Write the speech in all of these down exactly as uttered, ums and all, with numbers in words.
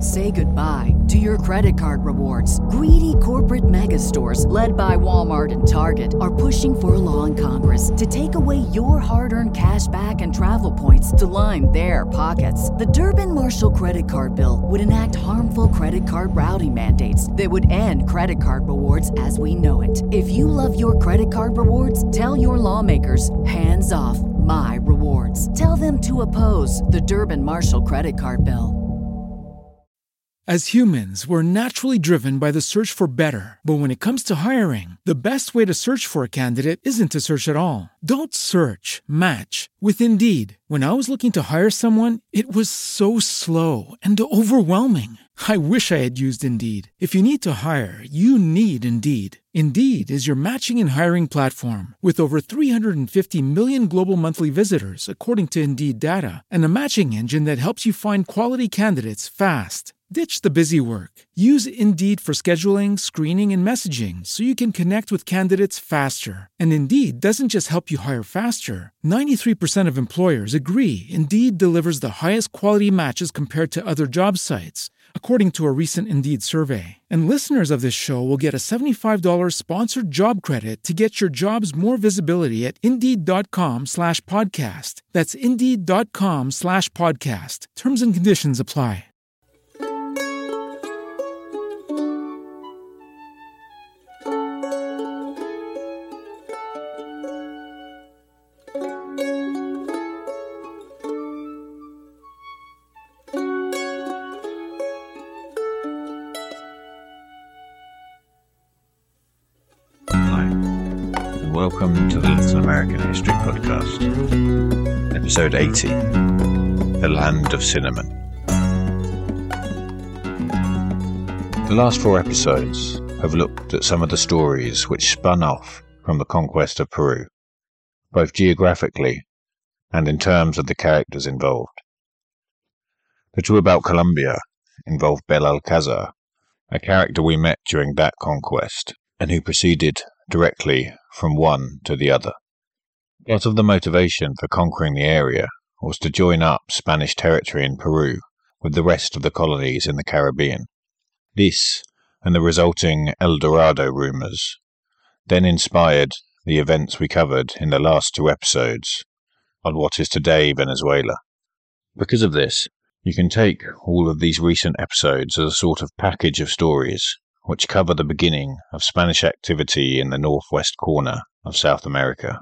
Say goodbye to your credit card rewards. Greedy corporate mega stores, led by Walmart and Target, are pushing for a law in Congress to take away your hard-earned cash back and travel points to line their pockets. The Durbin-Marshall credit card bill would enact harmful credit card routing mandates that would end credit card rewards as we know it. If you love your credit card rewards, tell your lawmakers, hands off my rewards. Tell them to oppose the Durbin-Marshall credit card bill. As humans, we're naturally driven by the search for better. But when it comes to hiring, the best way to search for a candidate isn't to search at all. Don't search, match with Indeed. When I was looking to hire someone, it was so slow and overwhelming. I wish I had used Indeed. If you need to hire, you need Indeed. Indeed is your matching and hiring platform with over three hundred fifty million global monthly visitors, according to Indeed data, and a matching engine that helps you find quality candidates fast. Ditch the busy work. Use Indeed for scheduling, screening, and messaging so you can connect with candidates faster. And Indeed doesn't just help you hire faster. ninety-three percent of employers agree Indeed delivers the highest quality matches compared to other job sites, according to a recent Indeed survey. And listeners of this show will get a seventy-five dollars sponsored job credit to get your jobs more visibility at Indeed.com slash podcast. That's Indeed.com slash podcast. Terms and conditions apply. Welcome to the Latin American History Podcast, Episode eighty, The Land of Cinnamon. The last four episodes have looked at some of the stories which spun off from the conquest of Peru, both geographically and in terms of the characters involved. The two about Colombia involved Belalcázar, a character we met during that conquest, and who proceeded directly from one to the other. Part of the motivation for conquering the area was to join up Spanish territory in Peru with the rest of the colonies in the Caribbean. This, and the resulting El Dorado rumours, then inspired the events we covered in the last two episodes on what is today Venezuela. Because of this, you can take all of these recent episodes as a sort of package of stories which cover the beginning of Spanish activity in the northwest corner of South America.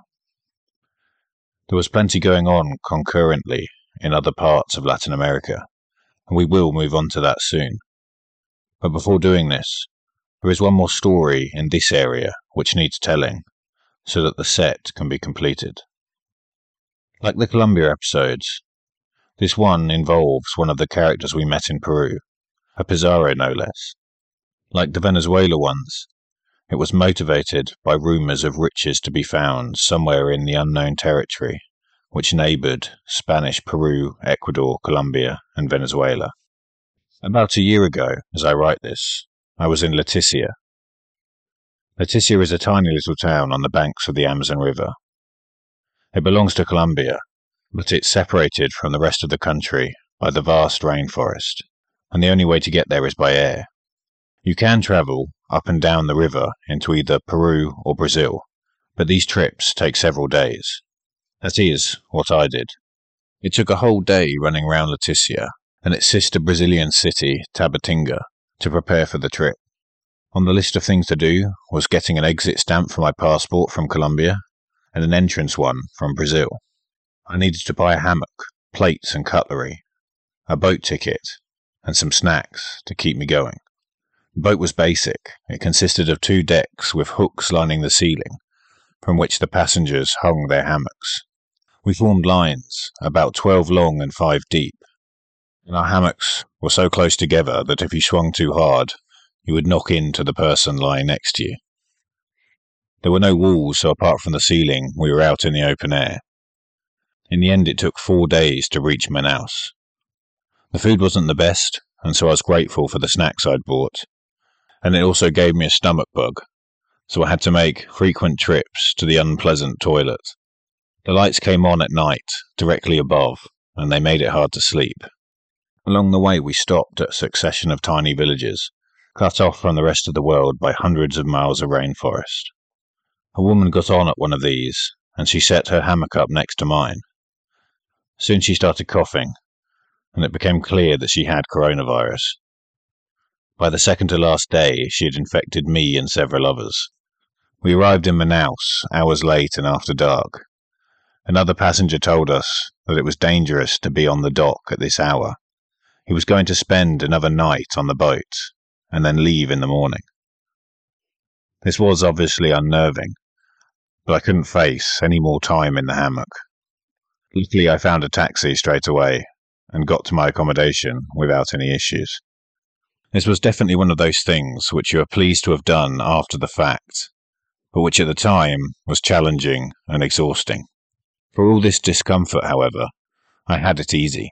There was plenty going on concurrently in other parts of Latin America, and we will move on to that soon. But before doing this, there is one more story in this area which needs telling, so that the set can be completed. Like the Colombia episodes, this one involves one of the characters we met in Peru, a Pizarro no less. Like the Venezuela ones, it was motivated by rumours of riches to be found somewhere in the unknown territory which neighboured Spanish Peru, Ecuador, Colombia, and Venezuela. About a year ago, as I write this, I was in Leticia. Leticia is a tiny little town on the banks of the Amazon River. It belongs to Colombia, but it's separated from the rest of the country by the vast rainforest, and the only way to get there is by air. You can travel up and down the river into either Peru or Brazil, but these trips take several days. That is what I did. It took a whole day running around Leticia and its sister Brazilian city, Tabatinga, to prepare for the trip. On the list of things to do was getting an exit stamp for my passport from Colombia and an entrance one from Brazil. I needed to buy a hammock, plates and cutlery, a boat ticket, and some snacks to keep me going. The boat was basic. It consisted of two decks with hooks lining the ceiling, from which the passengers hung their hammocks. We formed lines, about twelve long and five deep, and our hammocks were so close together that if you swung too hard, you would knock into the person lying next to you. There were no walls, so apart from the ceiling, we were out in the open air. In the end, it took four days to reach Manaus. The food wasn't the best, and so I was grateful for the snacks I'd bought. And it also gave me a stomach bug, so I had to make frequent trips to the unpleasant toilet. The lights came on at night, directly above, and they made it hard to sleep. Along the way we stopped at a succession of tiny villages, cut off from the rest of the world by hundreds of miles of rainforest. A woman got on at one of these, and she set her hammock up next to mine. Soon she started coughing, and it became clear that she had coronavirus. By the second to last day, she had infected me and several others. We arrived in Manaus hours late and after dark. Another passenger told us that it was dangerous to be on the dock at this hour. He was going to spend another night on the boat and then leave in the morning. This was obviously unnerving, but I couldn't face any more time in the hammock. Luckily, I found a taxi straight away and got to my accommodation without any issues. This was definitely one of those things which you are pleased to have done after the fact, but which at the time was challenging and exhausting. For all this discomfort, however, I had it easy.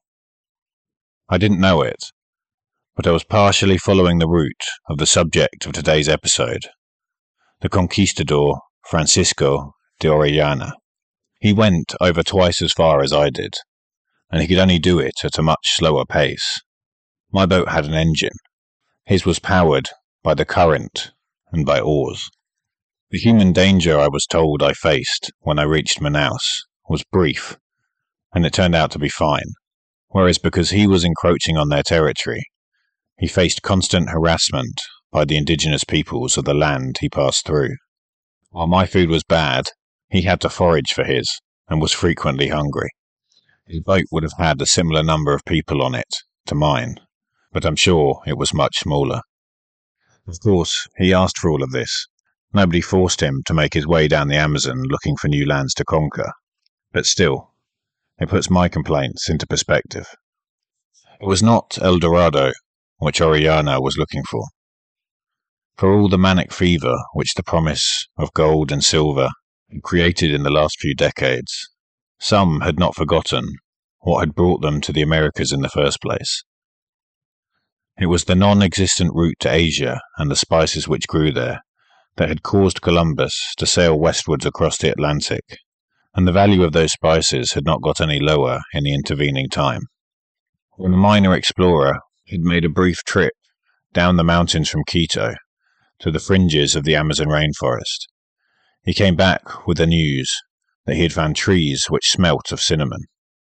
I didn't know it, but I was partially following the route of the subject of today's episode, the conquistador Francisco de Orellana. He went over twice as far as I did, and he could only do it at a much slower pace. My boat had an engine. His was powered by the current and by oars. The human danger I was told I faced when I reached Manaus was brief, and it turned out to be fine, whereas because he was encroaching on their territory, he faced constant harassment by the indigenous peoples of the land he passed through. While my food was bad, he had to forage for his, and was frequently hungry. His boat would have had a similar number of people on it to mine, but I'm sure it was much smaller. Of course, he asked for all of this. Nobody forced him to make his way down the Amazon looking for new lands to conquer. But still, it puts my complaints into perspective. It was not El Dorado which Orellana was looking for. For all the manic fever which the promise of gold and silver had created in the last few decades, some had not forgotten what had brought them to the Americas in the first place. It was the non-existent route to Asia and the spices which grew there that had caused Columbus to sail westwards across the Atlantic, and the value of those spices had not got any lower in the intervening time. When a minor explorer had made a brief trip down the mountains from Quito to the fringes of the Amazon rainforest, he came back with the news that he had found trees which smelt of cinnamon.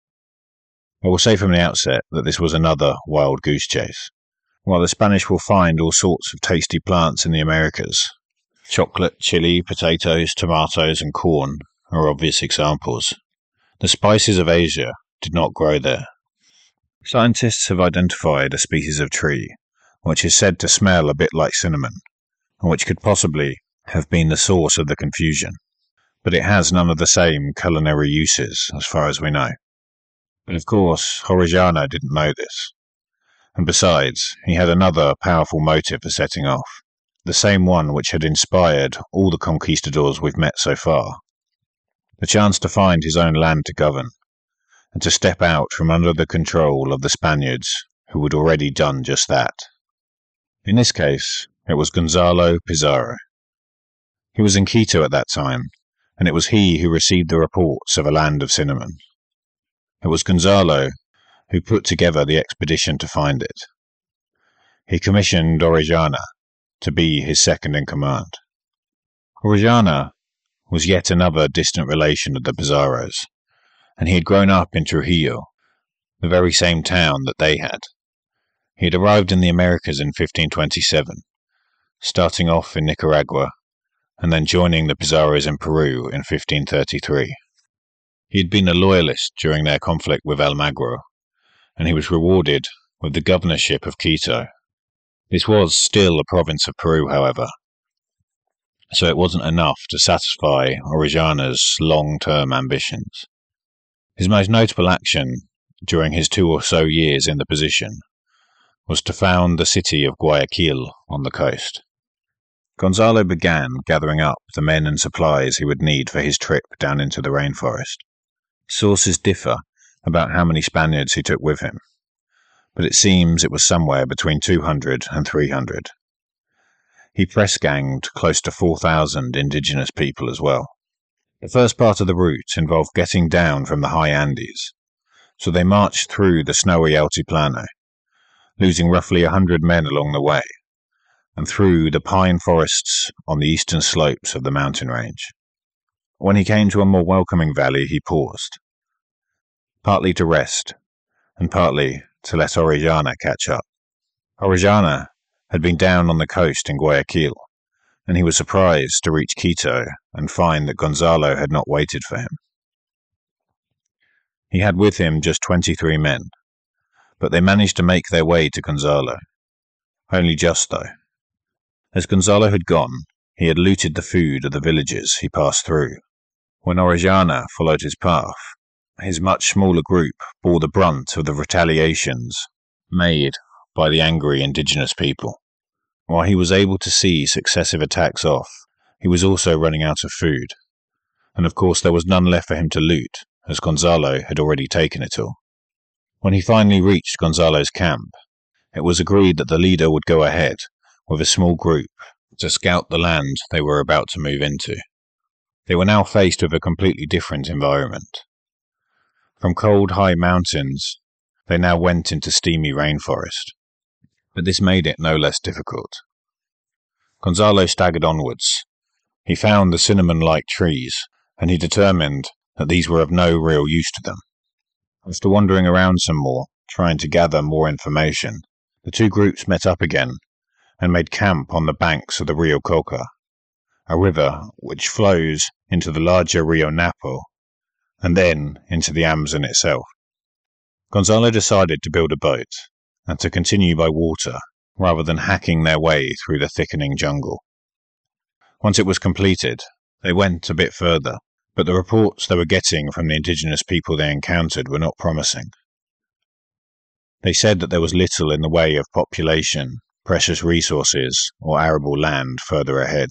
I will say from the outset that this was another wild goose chase. While the Spanish will find all sorts of tasty plants in the Americas, chocolate, chili, potatoes, tomatoes, and corn are obvious examples. The spices of Asia did not grow there. Scientists have identified a species of tree which is said to smell a bit like cinnamon, and which could possibly have been the source of the confusion, but it has none of the same culinary uses as far as we know. But of course, Orellana didn't know this. And besides, he had another powerful motive for setting off, the same one which had inspired all the conquistadors we've met so far. The chance to find his own land to govern, and to step out from under the control of the Spaniards who had already done just that. In this case, it was Gonzalo Pizarro. He was in Quito at that time, and it was he who received the reports of a land of cinnamon. It was Gonzalo who put together the expedition to find it. He commissioned Orellana to be his second in command. Orellana was yet another distant relation of the Pizarros, and he had grown up in Trujillo, the very same town that they had. He had arrived in the Americas in fifteen twenty-seven, starting off in Nicaragua, and then joining the Pizarros in Peru in fifteen thirty-three. He had been a loyalist during their conflict with Almagro, and he was rewarded with the governorship of Quito. This was still a province of Peru, however, so it wasn't enough to satisfy Orellana's long-term ambitions. His most notable action during his two or so years in the position was to found the city of Guayaquil on the coast. Gonzalo began gathering up the men and supplies he would need for his trip down into the rainforest. Sources differ about how many Spaniards he took with him, but it seems it was somewhere between two hundred and three hundred. He press-ganged close to four thousand indigenous people as well. The first part of the route involved getting down from the high Andes, so they marched through the snowy Altiplano, losing roughly a hundred men along the way, and through the pine forests on the eastern slopes of the mountain range. When he came to a more welcoming valley, he paused, partly to rest, and partly to let Orellana catch up. Orellana had been down on the coast in Guayaquil, and he was surprised to reach Quito and find that Gonzalo had not waited for him. He had with him just twenty-three men, but they managed to make their way to Gonzalo. Only just, though. As Gonzalo had gone, he had looted the food of the villages he passed through. When Orellana followed his path, his much smaller group bore the brunt of the retaliations made by the angry indigenous people. While he was able to see successive attacks off, he was also running out of food, and of course there was none left for him to loot, as Gonzalo had already taken it all. When he finally reached Gonzalo's camp, it was agreed that the leader would go ahead with a small group to scout the land they were about to move into. They were now faced with a completely different environment. From cold, high mountains, they now went into steamy rainforest. But this made it no less difficult. Gonzalo staggered onwards. He found the cinnamon-like trees, and he determined that these were of no real use to them. After wandering around some more, trying to gather more information, the two groups met up again and made camp on the banks of the Rio Coca, a river which flows into the larger Rio Napo and then into the Amazon itself. Gonzalo decided to build a boat and to continue by water rather than hacking their way through the thickening jungle. Once it was completed, they went a bit further, but the reports they were getting from the indigenous people they encountered were not promising. They said that there was little in the way of population, precious resources, or arable land further ahead.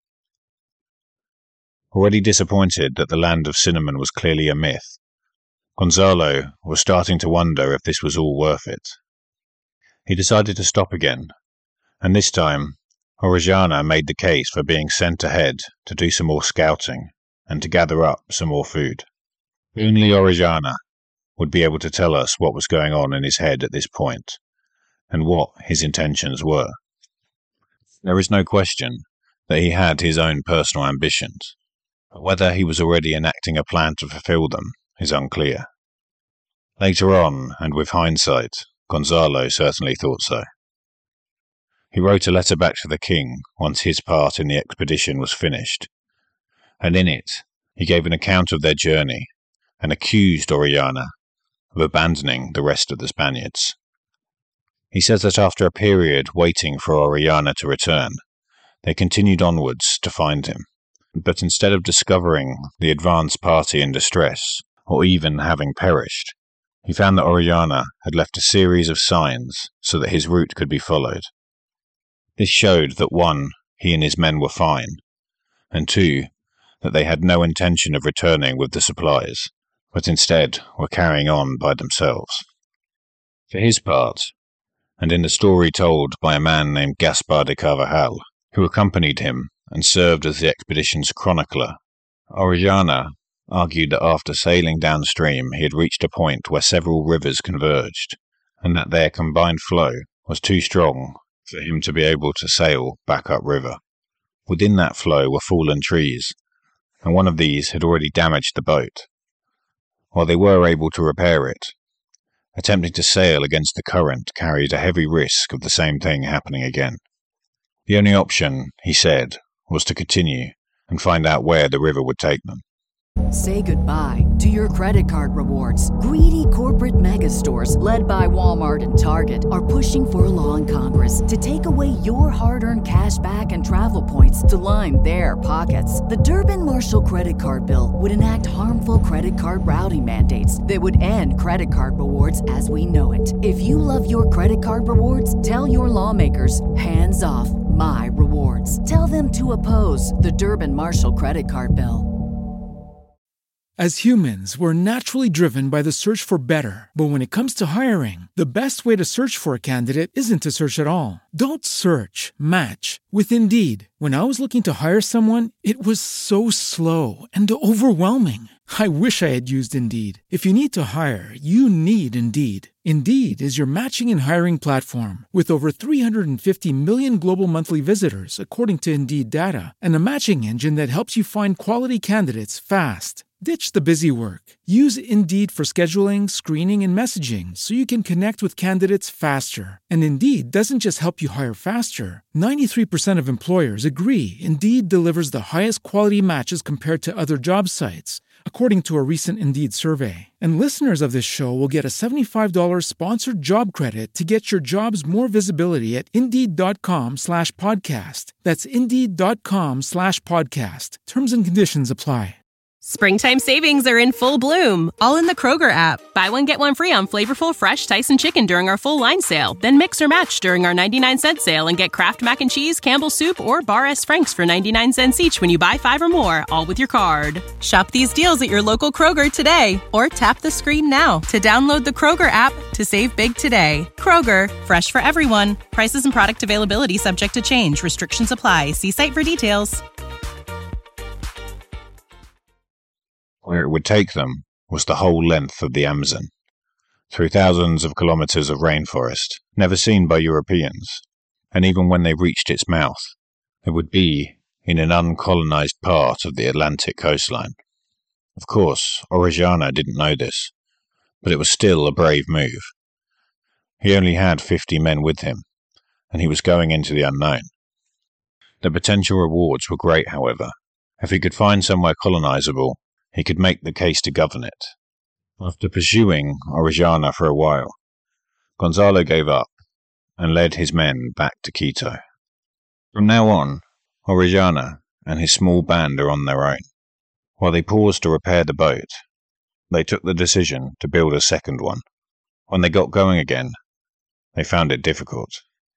Already disappointed that the land of cinnamon was clearly a myth, Gonzalo was starting to wonder if this was all worth it. He decided to stop again, and this time Orellana made the case for being sent ahead to do some more scouting and to gather up some more food. Only Orellana would be able to tell us what was going on in his head at this point, and what his intentions were. There is no question that he had his own personal ambitions, but whether he was already enacting a plan to fulfill them is unclear. Later on, and with hindsight, Gonzalo certainly thought so. He wrote a letter back to the king once his part in the expedition was finished, and in it he gave an account of their journey and accused Orellana of abandoning the rest of the Spaniards. He says that after a period waiting for Orellana to return, they continued onwards to find him, but instead of discovering the advance party in distress, or even having perished, he found that Orellana had left a series of signs so that his route could be followed. This showed that one, he and his men were fine, and two, that they had no intention of returning with the supplies, but instead were carrying on by themselves. For his part, and in the story told by a man named Gaspar de Carvajal, who accompanied him and served as the expedition's chronicler, Orellana argued that after sailing downstream he had reached a point where several rivers converged, and that their combined flow was too strong for him to be able to sail back upriver. Within that flow were fallen trees, and one of these had already damaged the boat. While they were able to repair it, attempting to sail against the current carried a heavy risk of the same thing happening again. The only option, he said, was to continue and find out where the river would take them. Say goodbye to your credit card rewards. Greedy corporate mega stores, led by Walmart and Target, are pushing for a law in Congress to take away your hard-earned cash back and travel points to line their pockets. The Durbin-Marshall credit card bill would enact harmful credit card routing mandates that would end credit card rewards as we know it. If you love your credit card rewards, tell your lawmakers, hands off my rewards. Tell them to oppose the Durbin-Marshall credit card bill. As humans, we're naturally driven by the search for better. But when it comes to hiring, the best way to search for a candidate isn't to search at all. Don't search, match with Indeed. When I was looking to hire someone, it was so slow and overwhelming. I wish I had used Indeed. If you need to hire, you need Indeed. Indeed is your matching and hiring platform with over three hundred fifty million global monthly visitors, according to Indeed data, and a matching engine that helps you find quality candidates fast. Ditch the busy work. Use Indeed for scheduling, screening, and messaging so you can connect with candidates faster. And Indeed doesn't just help you hire faster. ninety-three percent of employers agree Indeed delivers the highest quality matches compared to other job sites, according to a recent Indeed survey. And listeners of this show will get a seventy-five dollars sponsored job credit to get your jobs more visibility at Indeed.com slash podcast. That's Indeed.com slash podcast. Terms and conditions apply. Springtime savings are in full bloom, all in the Kroger app. Buy one, get one free on flavorful, fresh Tyson chicken during our full line sale. Then mix or match during our ninety-nine cent sale and get Kraft Mac and Cheese, Campbell's Soup, or Bar S. Frank's for ninety-nine cents each when you buy five or more, all with your card. Shop these deals at your local Kroger today, or tap the screen now to download the Kroger app to save big today. Kroger, fresh for everyone. Prices and product availability subject to change. Restrictions apply. See site for details. Where it would take them was the whole length of the Amazon, through thousands of kilometres of rainforest, never seen by Europeans, and even when they reached its mouth, it would be in an uncolonised part of the Atlantic coastline. Of course, Orellana didn't know this, but it was still a brave move. He only had fifty men with him, and he was going into the unknown. The potential rewards were great, however. If he could find somewhere colonisable, he could make the case to govern it. After pursuing Orellana for a while, Gonzalo gave up and led his men back to Quito. From now on, Orellana and his small band are on their own. While they paused to repair the boat, they took the decision to build a second one. When they got going again, they found it difficult.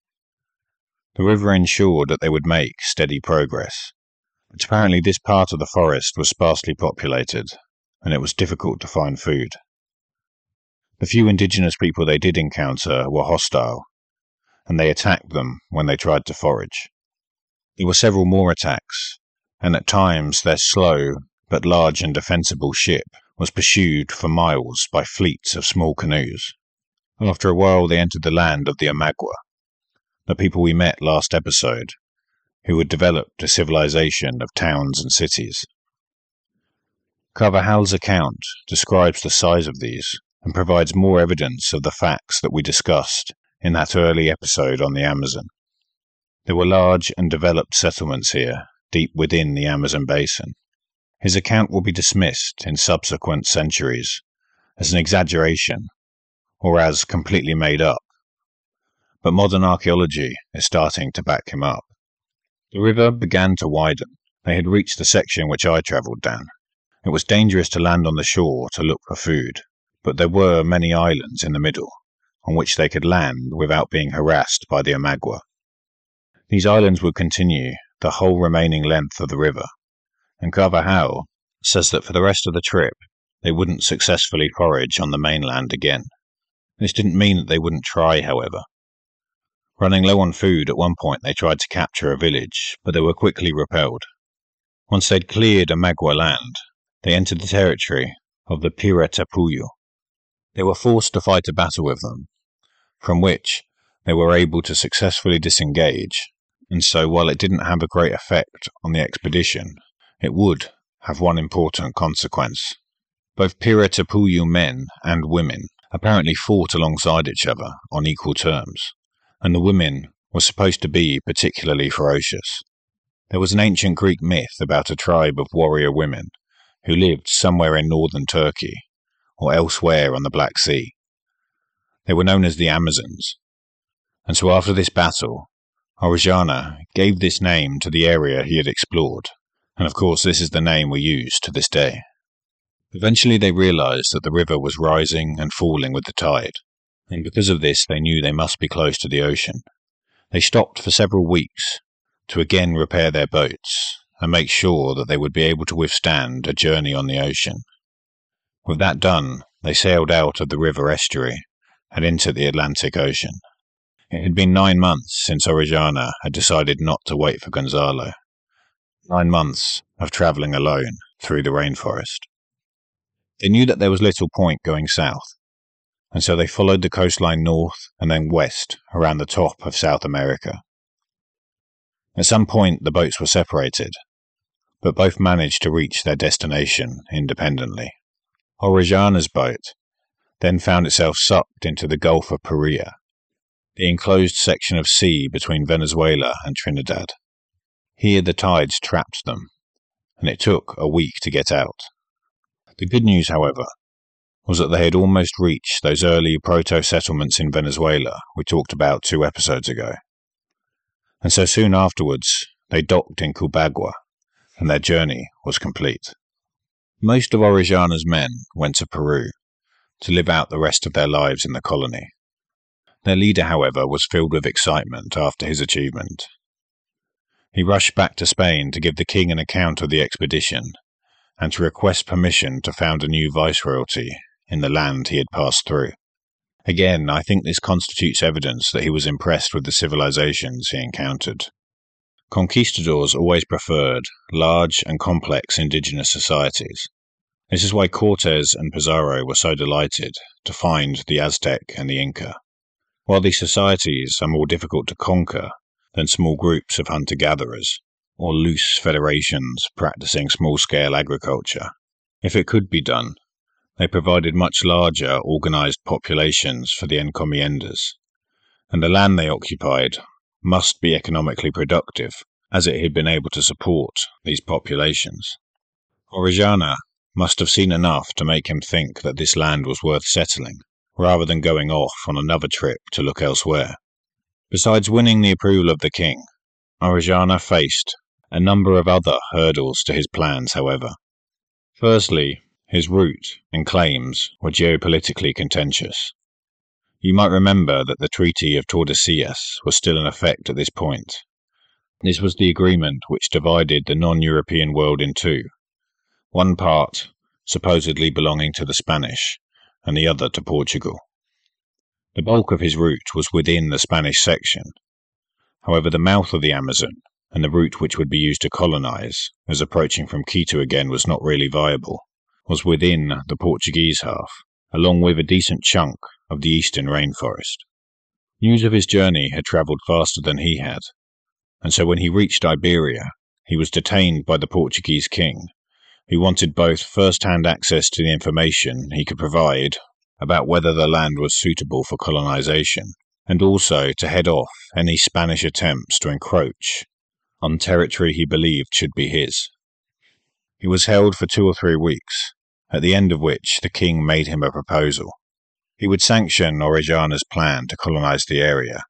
The river ensured that they would make steady progress. But apparently this part of the forest was sparsely populated, and it was difficult to find food. The few indigenous people they did encounter were hostile, and they attacked them when they tried to forage. There were several more attacks, and at times their slow but large and defensible ship was pursued for miles by fleets of small canoes. After a while they entered the land of the Omagua, the people we met last episode, who had developed a civilization of towns and cities. Carvajal's account describes the size of these and provides more evidence of the facts that we discussed in that early episode on the Amazon. There were large and developed settlements here, deep within the Amazon basin. His account will be dismissed in subsequent centuries as an exaggeration or as completely made up, but modern archaeology is starting to back him up. The river began to widen. They had reached the section which I travelled down. It was dangerous to land on the shore to look for food, but there were many islands in the middle, on which they could land without being harassed by the Omagua. These islands would continue the whole remaining length of the river, and Carvajal says that for the rest of the trip, they wouldn't successfully forage on the mainland again. This didn't mean that they wouldn't try, however. Running low on food, at one point they tried to capture a village, but they were quickly repelled. Once they'd cleared Omagua land, they entered the territory of the Pira Tapuyo. They were forced to fight a battle with them, from which they were able to successfully disengage, and so while it didn't have a great effect on the expedition, it would have one important consequence. Both Pira Tapuyo men and women apparently fought alongside each other on equal terms, and the women were supposed to be particularly ferocious. There was an ancient Greek myth about a tribe of warrior women who lived somewhere in northern Turkey or elsewhere on the Black Sea. They were known as the Amazons, and so after this battle, Orellana gave this name to the area he had explored, and of course this is the name we use to this day. Eventually they realized that the river was rising and falling with the tide, and because of this they knew they must be close to the ocean. They stopped for several weeks to again repair their boats and make sure that they would be able to withstand a journey on the ocean. With that done, they sailed out of the river estuary and into the Atlantic Ocean. It had been nine months since Orellana had decided not to wait for Gonzalo. Nine months of travelling alone through the rainforest. They knew that there was little point going south, and so they followed the coastline north and then west around the top of South America. At some point the boats were separated, but both managed to reach their destination independently. Orellana's boat then found itself sucked into the Gulf of Paria, the enclosed section of sea between Venezuela and Trinidad. Here the tides trapped them, and it took a week to get out. The good news, however, was that they had almost reached those early proto-settlements in Venezuela we talked about two episodes ago. And so soon afterwards, they docked in Cubagua, and their journey was complete. Most of Orellana's men went to Peru to live out the rest of their lives in the colony. Their leader, however, was filled with excitement after his achievement. He rushed back to Spain to give the king an account of the expedition and to request permission to found a new viceroyalty in the land he had passed through. Again, I think this constitutes evidence that he was impressed with the civilizations he encountered. Conquistadors always preferred large and complex indigenous societies. This is why Cortes and Pizarro were so delighted to find the Aztec and the Inca. While these societies are more difficult to conquer than small groups of hunter-gatherers, or loose federations practicing small-scale agriculture, if it could be done, they provided much larger organized populations for the encomiendas, and the land they occupied must be economically productive, as it had been able to support these populations. Orellana must have seen enough to make him think that this land was worth settling, rather than going off on another trip to look elsewhere. Besides winning the approval of the king, Orellana faced a number of other hurdles to his plans, however. Firstly, his route and claims were geopolitically contentious. You might remember that the Treaty of Tordesillas was still in effect at this point. This was the agreement which divided the non-European world in two, one part supposedly belonging to the Spanish, and the other to Portugal. The bulk of his route was within the Spanish section. However, the mouth of the Amazon, and the route which would be used to colonize, as approaching from Quito again was not really viable, was within the Portuguese half, along with a decent chunk of the eastern rainforest. News of his journey had travelled faster than he had, and so when he reached Iberia, he was detained by the Portuguese king, who wanted both first-hand access to the information he could provide about whether the land was suitable for colonization, and also to head off any Spanish attempts to encroach on territory he believed should be his. He was held for two or three weeks, at the end of which the king made him a proposal. He would sanction Orellana's plan to colonize the area,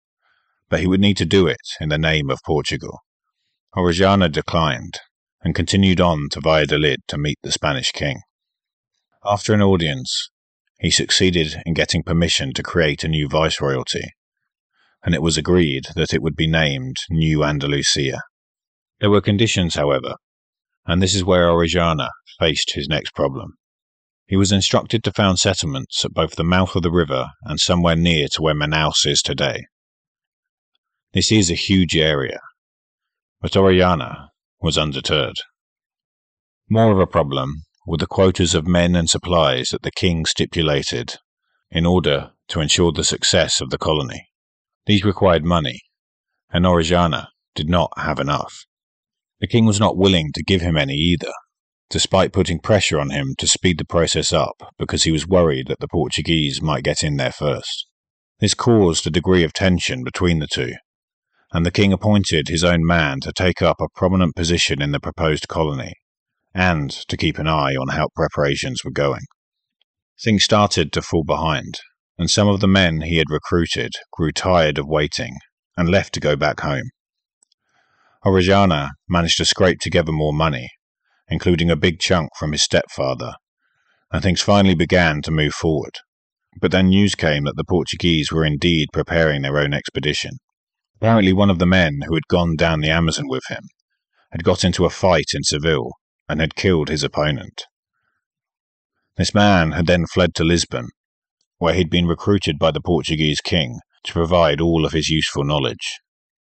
but he would need to do it in the name of Portugal. Orellana declined, and continued on to Valladolid to meet the Spanish king. After an audience, he succeeded in getting permission to create a new viceroyalty, and it was agreed that it would be named New Andalusia. There were conditions, however, and this is where Orellana faced his next problem. He was instructed to found settlements at both the mouth of the river and somewhere near to where Manaus is today. This is a huge area, but Orellana was undeterred. More of a problem were the quotas of men and supplies that the king stipulated in order to ensure the success of the colony. These required money, and Orellana did not have enough. The king was not willing to give him any either, despite putting pressure on him to speed the process up because he was worried that the Portuguese might get in there first. This caused a degree of tension between the two, and the king appointed his own man to take up a prominent position in the proposed colony, and to keep an eye on how preparations were going. Things started to fall behind, and some of the men he had recruited grew tired of waiting and left to go back home. Orellana managed to scrape together more money, including a big chunk from his stepfather, and things finally began to move forward. But then news came that the Portuguese were indeed preparing their own expedition. Apparently one of the men who had gone down the Amazon with him had got into a fight in Seville and had killed his opponent. This man had then fled to Lisbon, where he'd been recruited by the Portuguese king to provide all of his useful knowledge.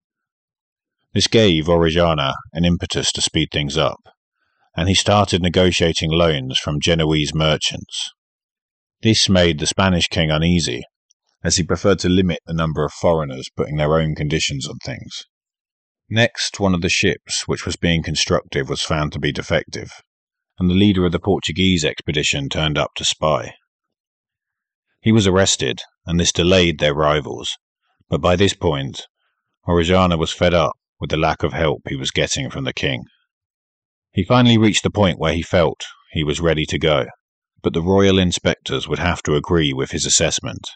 This gave Orellana an impetus to speed things up, and he started negotiating loans from Genoese merchants. This made the Spanish king uneasy, as he preferred to limit the number of foreigners putting their own conditions on things. Next, one of the ships which was being constructed was found to be defective, and the leader of the Portuguese expedition turned up to spy. He was arrested, and this delayed their rivals, but by this point, Orellana was fed up with the lack of help he was getting from the king. He finally reached the point where he felt he was ready to go, but the royal inspectors would have to agree with his assessment.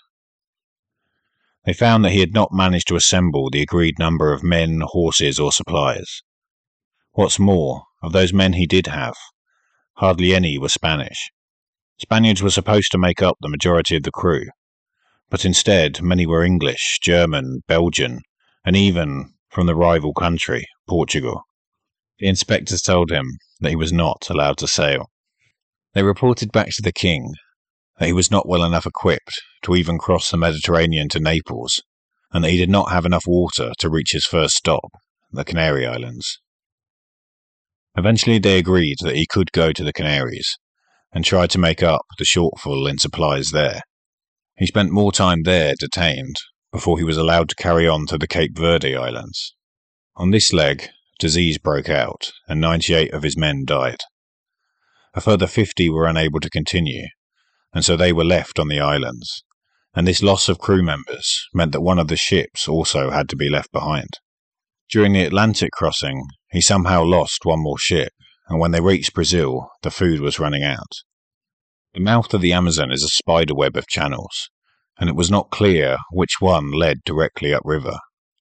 They found that he had not managed to assemble the agreed number of men, horses, or supplies. What's more, of those men he did have, hardly any were Spanish. Spaniards were supposed to make up the majority of the crew, but instead many were English, German, Belgian, and even from the rival country, Portugal. The inspectors told him that he was not allowed to sail. They reported back to the king that he was not well enough equipped to even cross the Mediterranean to Naples, and that he did not have enough water to reach his first stop, the Canary Islands. Eventually they agreed that he could go to the Canaries, and tried to make up the shortfall in supplies there. He spent more time there detained before he was allowed to carry on to the Cape Verde Islands. On this leg, disease broke out, and ninety-eight of his men died. A further fifty were unable to continue, and so they were left on the islands, and this loss of crew members meant that one of the ships also had to be left behind. During the Atlantic crossing, he somehow lost one more ship, and when they reached Brazil, the food was running out. The mouth of the Amazon is a spider web of channels, and it was not clear which one led directly upriver.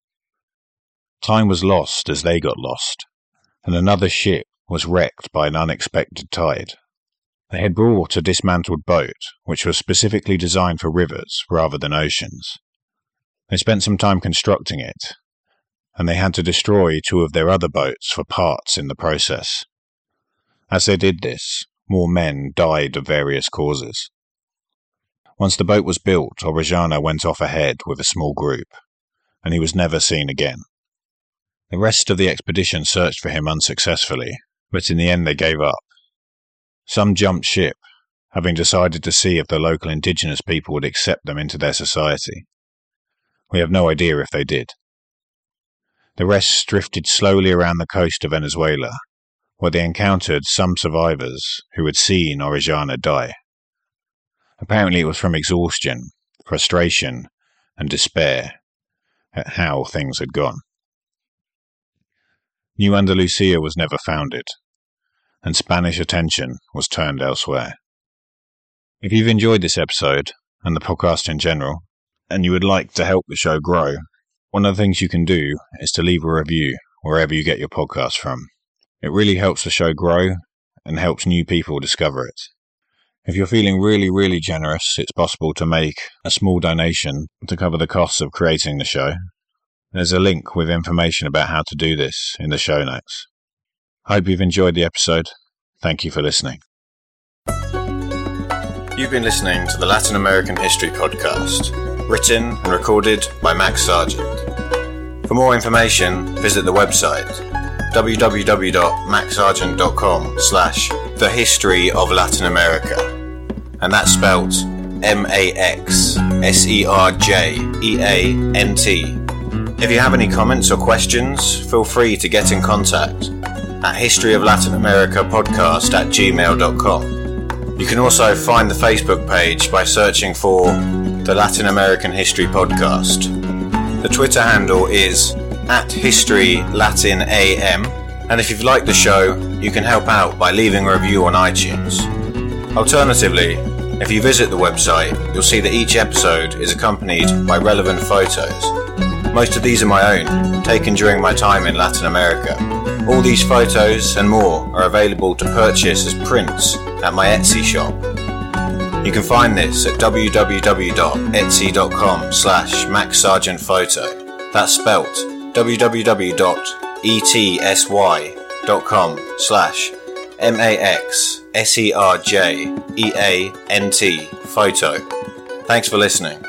Time was lost as they got lost, and another ship was wrecked by an unexpected tide. They had brought a dismantled boat, which was specifically designed for rivers rather than oceans. They spent some time constructing it, and they had to destroy two of their other boats for parts in the process. As they did this, more men died of various causes. Once the boat was built, Orellana went off ahead with a small group, and he was never seen again. The rest of the expedition searched for him unsuccessfully, but in the end they gave up. Some jumped ship, having decided to see if the local indigenous people would accept them into their society. We have no idea if they did. The rest drifted slowly around the coast of Venezuela, where they encountered some survivors who had seen Orellana die. Apparently it was from exhaustion, frustration, and despair at how things had gone. New Andalusia was never founded, and Spanish attention was turned elsewhere. If you've enjoyed this episode, and the podcast in general, and you would like to help the show grow, one of the things you can do is to leave a review wherever you get your podcast from. It really helps the show grow and helps new people discover it. If you're feeling really, really generous, it's possible to make a small donation to cover the costs of creating the show. There's a link with information about how to do this in the show notes. I hope you've enjoyed the episode. Thank you for listening. You've been listening to the Latin American History Podcast, written and recorded by Max Sargent. For more information, visit the website w w w dot max sargent dot com slash the history of Latin America, and that's spelt M A X S E R J E A N T. If you have any comments or questions, feel free to get in contact at history of latin america podcast at gmail dot com. You can also find the Facebook page by searching for the Latin American History Podcast. The Twitter handle is at History Latin A M, and if you've liked the show, you can help out by leaving a review on iTunes. Alternatively, if you visit the website, you'll see that each episode is accompanied by relevant photos. Most of these are my own, taken during my time in Latin America. All these photos and more are available to purchase as prints at my Etsy shop. You can find this at w w w dot etsy dot com slash max sargent photo. That's spelt w w w dot etsy dot com slash M A X S E R J E A N T, photo. Thanks for listening.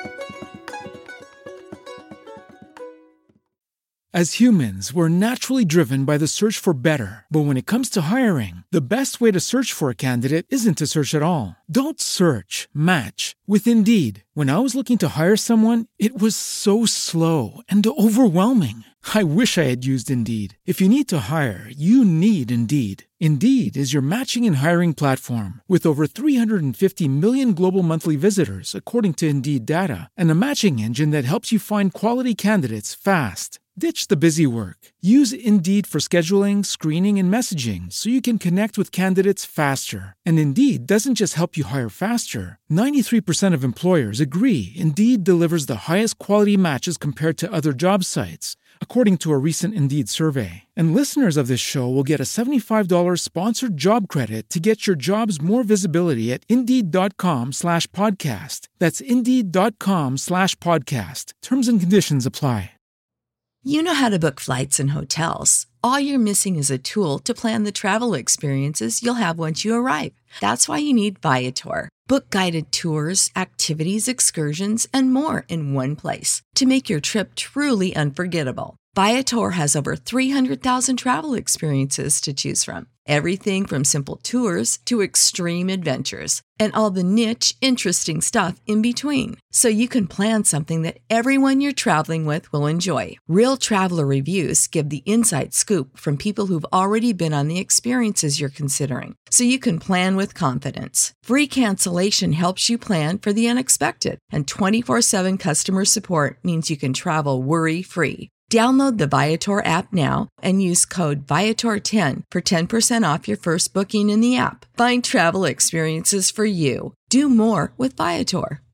As humans, we're naturally driven by the search for better. But when it comes to hiring, the best way to search for a candidate isn't to search at all. Don't search, match with Indeed. When I was looking to hire someone, it was so slow and overwhelming. I wish I had used Indeed. If you need to hire, you need Indeed. Indeed is your matching and hiring platform with over three hundred fifty million global monthly visitors, according to Indeed data, and a matching engine that helps you find quality candidates fast. Ditch the busy work. Use Indeed for scheduling, screening, and messaging so you can connect with candidates faster. And Indeed doesn't just help you hire faster. ninety-three percent of employers agree Indeed delivers the highest quality matches compared to other job sites, according to a recent Indeed survey. And listeners of this show will get a seventy-five dollars sponsored job credit to get your jobs more visibility at Indeed.com slash podcast. That's Indeed.com slash podcast. Terms and conditions apply. You know how to book flights and hotels. All you're missing is a tool to plan the travel experiences you'll have once you arrive. That's why you need Viator. Book guided tours, activities, excursions, and more in one place to make your trip truly unforgettable. Viator has over three hundred thousand travel experiences to choose from. Everything from simple tours to extreme adventures and all the niche, interesting stuff in between. So you can plan something that everyone you're traveling with will enjoy. Real traveler reviews give the inside scoop from people who've already been on the experiences you're considering. So you can plan with confidence. Free cancellation helps you plan for the unexpected. And twenty-four seven customer support means you can travel worry-free. Download the Viator app now and use code Viator ten for ten percent off your first booking in the app. Find travel experiences for you. Do more with Viator.